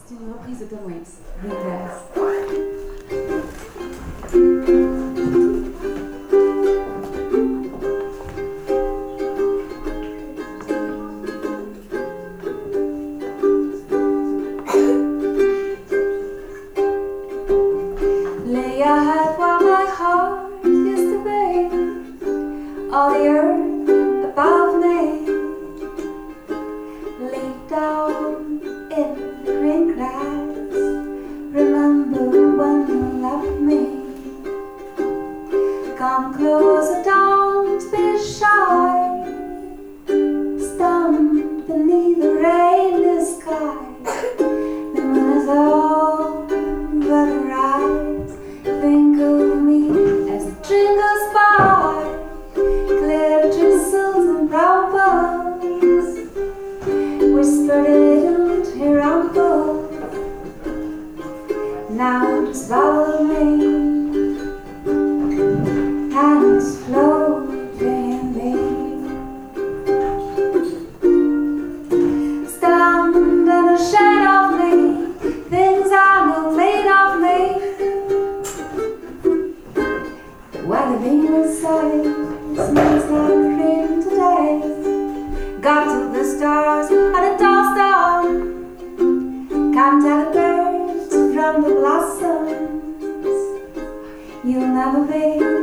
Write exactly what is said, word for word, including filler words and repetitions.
C'est une reprise de Tom Waits, Reverse. Lay your head while my heart used to beat, all the earth above me. Lay down in the green grass, remember when you loved me. Come closer, don't be shy, stand beneath the rainy sky. The moon is over the rise. Think of me as the train goes by, clear drizzles and brown pearls, whispered it here on the boat. Now just follow me, hands floating me. Stand in the shade of me, things I know made of me. While the beam inside smells like cream today. Got to the stars at a doorstone, can't tell the birds from the blossoms. You'll never be